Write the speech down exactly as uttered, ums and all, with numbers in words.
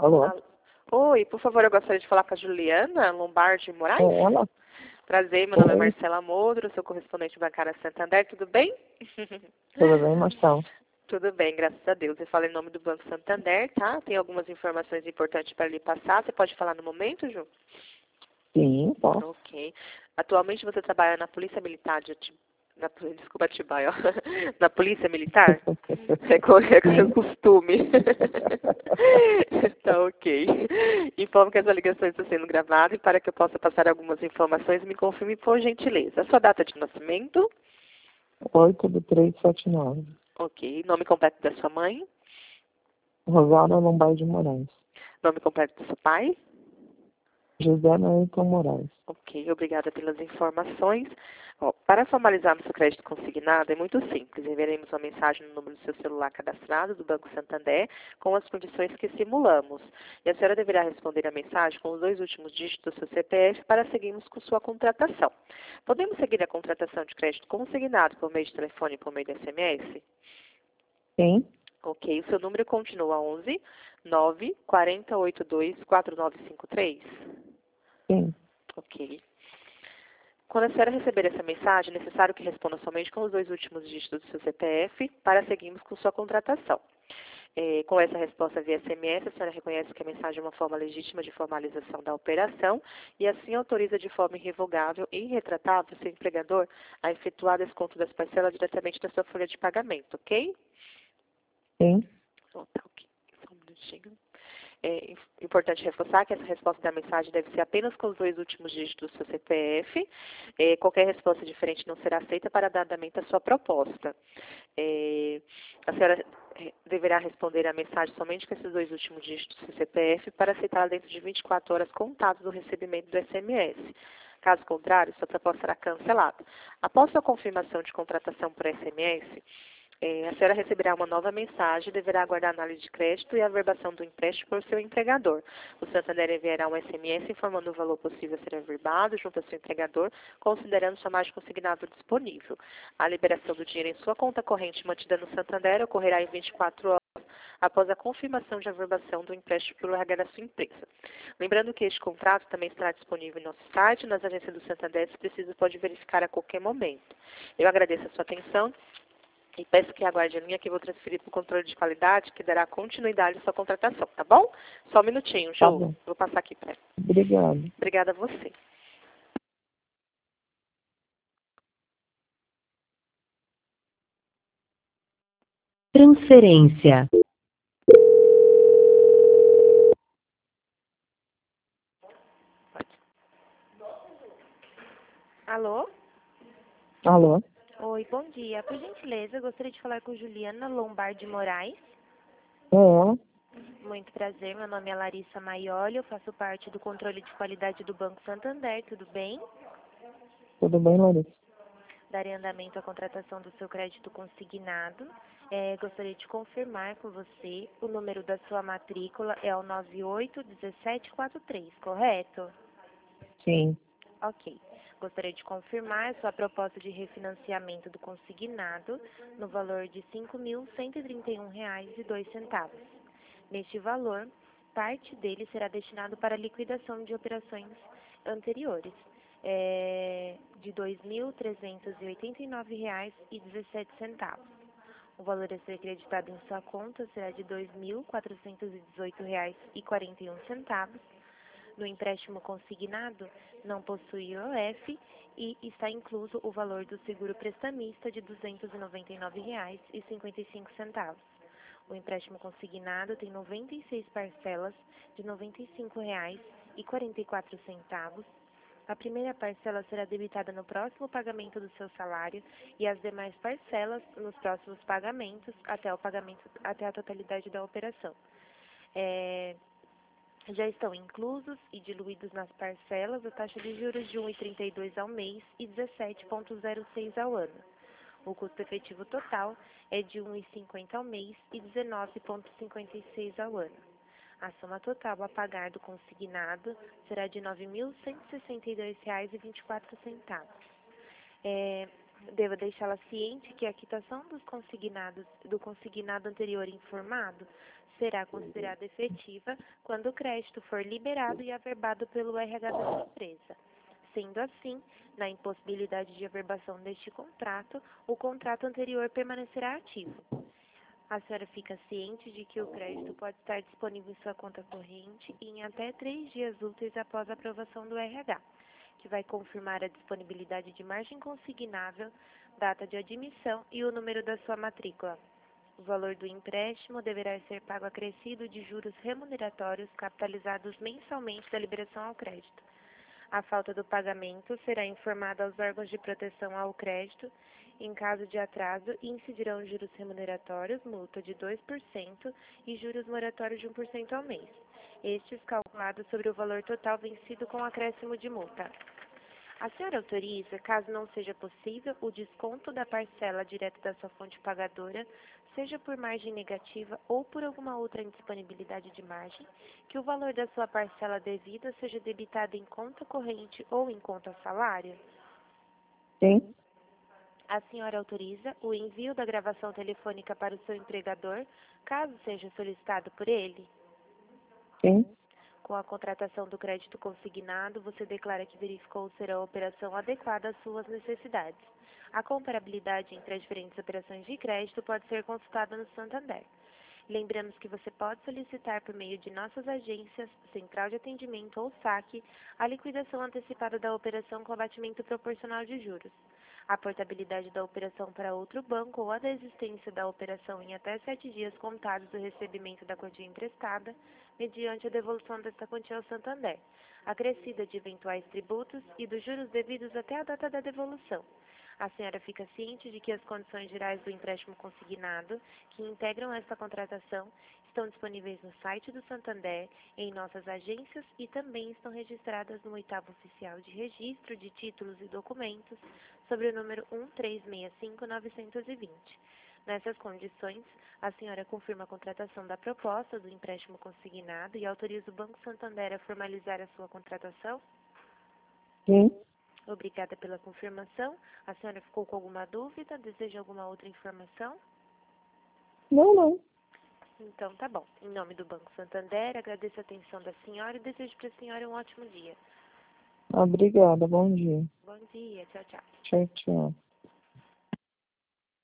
Alô? Alô. Oi, por favor, eu gostaria de falar com a Juliana Lombardi Moraes. É ela? Prazer, meu nome é Oi, Marcela Modro, sou correspondente bancária Santander, tudo bem? tudo bem, Marcelo? Tudo bem, graças a Deus. Eu falo em nome do Banco Santander, tá? Tem algumas informações importantes para lhe passar. Você pode falar no momento, Ju? Sim, posso. Ok. Atualmente você trabalha na Polícia Militar de Ati... na... Desculpa, Atibaia, ó. Na Polícia Militar? É co- é co- Sim. costume. Tá ok. Informo que essa ligação está sendo gravada e para que eu possa passar algumas informações, me confirme por gentileza. A sua data de nascimento? oito de três sete nove. Ok. Nome completo da sua mãe? Rosário Lombardi Moraes. Nome completo do seu pai? José Newton Moraes. Ok, obrigada pelas informações. Ó, para formalizarmos o crédito consignado é muito simples. Enviaremos uma mensagem no número do seu celular cadastrado do Banco Santander com as condições que simulamos. E a senhora deverá responder a mensagem com os dois últimos dígitos do seu C P F para seguirmos com sua contratação. Podemos seguir a contratação de crédito consignado por meio de telefone e por meio de S M S? Sim, Ok, o seu número continua onze nove quatro oito dois quatro nove cinco três? sim. Ok. Quando a senhora receber essa mensagem, é necessário que responda somente com os dois últimos dígitos do seu C P F para seguirmos com sua contratação. É, com essa resposta via S M S, a senhora reconhece que a mensagem é uma forma legítima de formalização da operação e assim autoriza de forma irrevogável e irretratável seu empregador a efetuar desconto das parcelas diretamente da sua folha de pagamento, ok? Sim. Oh, tá, ok. Só um minutinho. É importante reforçar que essa resposta da mensagem deve ser apenas com os dois últimos dígitos do seu C P F. É, qualquer resposta diferente não será aceita para dar andamento à sua proposta. É, a senhora deverá responder a mensagem somente com esses dois últimos dígitos do seu C P F para aceitá-la dentro de vinte e quatro horas contadas do recebimento do S M S. Caso contrário, sua proposta será cancelada. Após sua confirmação de contratação por S M S, É, a senhora receberá uma nova mensagem e deverá aguardar a análise de crédito e a averbação do empréstimo por seu empregador. O Santander enviará um S M S informando o valor possível a ser averbado junto ao seu empregador, considerando sua margem consignável disponível. A liberação do dinheiro em sua conta corrente mantida no Santander ocorrerá em vinte e quatro horas após a confirmação de averbação do empréstimo pelo R H da sua empresa. Lembrando que este contrato também estará disponível em nosso site, nas agências do Santander, se precisa, pode verificar a qualquer momento. Eu agradeço a sua atenção e peço que aguarde a linha que eu vou transferir para o controle de qualidade, que dará continuidade à sua contratação, tá bom? Só um minutinho, Tá Ju. bom. Vou passar aqui para ela. Obrigado. Obrigada a você. Transferência. Alô? Alô? Oi, bom dia. Por gentileza, eu gostaria de falar com Juliana Lombardi Moraes. É ela? Muito prazer, meu nome é Larissa Maioli, eu faço parte do controle de qualidade do Banco Santander, tudo bem? Tudo bem, Larissa? Darei andamento à contratação do seu crédito consignado. É, gostaria de confirmar com você, o número da sua matrícula é o nove oito um sete quatro três, correto? Sim. Ok. Gostaria de confirmar sua proposta de refinanciamento do consignado no valor de cinco mil cento e trinta e um reais e dois centavos. Neste valor, parte dele será destinado para a liquidação de operações anteriores, é, de dois mil trezentos e oitenta e nove reais e dezessete centavos. O valor a ser acreditado em sua conta será de dois mil quatrocentos e dezoito reais e quarenta e um centavos. No empréstimo consignado, não possui I O F e está incluso o valor do seguro prestamista de duzentos e noventa e nove reais e cinquenta e cinco centavos. O empréstimo consignado tem noventa e seis parcelas de noventa e cinco reais e quarenta e quatro centavos. A primeira parcela será debitada no próximo pagamento do seu salário e as demais parcelas nos próximos pagamentos até o pagamento até a totalidade da operação. É, Já estão inclusos e diluídos nas parcelas a taxa de juros de um vírgula trinta e dois ao mês e dezessete vírgula zero seis ao ano. O custo efetivo total é de um vírgula cinquenta ao mês e dezenove vírgula cinquenta e seis ao ano. A soma total a pagar do consignado será de nove mil cento e sessenta e dois reais e vinte e quatro centavos. É, devo deixá-la ciente que a quitação dos consignados, do consignado anterior informado será considerada efetiva quando o crédito for liberado e averbado pelo R H da sua empresa. Sendo assim, na impossibilidade de averbação deste contrato, o contrato anterior permanecerá ativo. A senhora fica ciente de que o crédito pode estar disponível em sua conta corrente em até três dias úteis após a aprovação do R H, que vai confirmar a disponibilidade de margem consignável, data de admissão e o número da sua matrícula. O valor do empréstimo deverá ser pago acrescido de juros remuneratórios capitalizados mensalmente da liberação ao crédito. A falta do pagamento será informada aos órgãos de proteção ao crédito. Em caso de atraso, incidirão juros remuneratórios, multa de dois por cento e juros moratórios de um por cento ao mês, estes calculados sobre o valor total vencido com acréscimo de multa. A senhora autoriza, caso não seja possível, o desconto da parcela direta da sua fonte pagadora, seja por margem negativa ou por alguma outra indisponibilidade de margem, que o valor da sua parcela devida seja debitado em conta corrente ou em conta salário? Sim. A senhora autoriza o envio da gravação telefônica para o seu empregador, caso seja solicitado por ele? Sim. Com a contratação do crédito consignado, você declara que verificou ser a operação adequada às suas necessidades. A comparabilidade entre as diferentes operações de crédito pode ser consultada no Santander. Lembramos que você pode solicitar por meio de nossas agências, Central de Atendimento ou saque, a liquidação antecipada da operação com abatimento proporcional de juros. A portabilidade da operação para outro banco ou a desistência da operação em até sete dias contados do recebimento da quantia emprestada, mediante a devolução desta quantia ao Santander, acrescida de eventuais tributos e dos juros devidos até a data da devolução. A senhora fica ciente de que as condições gerais do empréstimo consignado, que integram esta contratação, estão disponíveis no site do Santander, em nossas agências e também estão registradas no oitavo oficial de registro de títulos e documentos, sobre o número um três seis cinco nove dois zero. Nessas condições, a senhora confirma a contratação da proposta do empréstimo consignado e autoriza o Banco Santander a formalizar a sua contratação? Sim. Obrigada pela confirmação. A senhora ficou com alguma dúvida? Deseja alguma outra informação? Não, não. Então, tá bom. Em nome do Banco Santander, agradeço a atenção da senhora e desejo para a senhora um ótimo dia. Obrigada. Bom dia. Bom dia. Tchau, tchau. Tchau, tchau.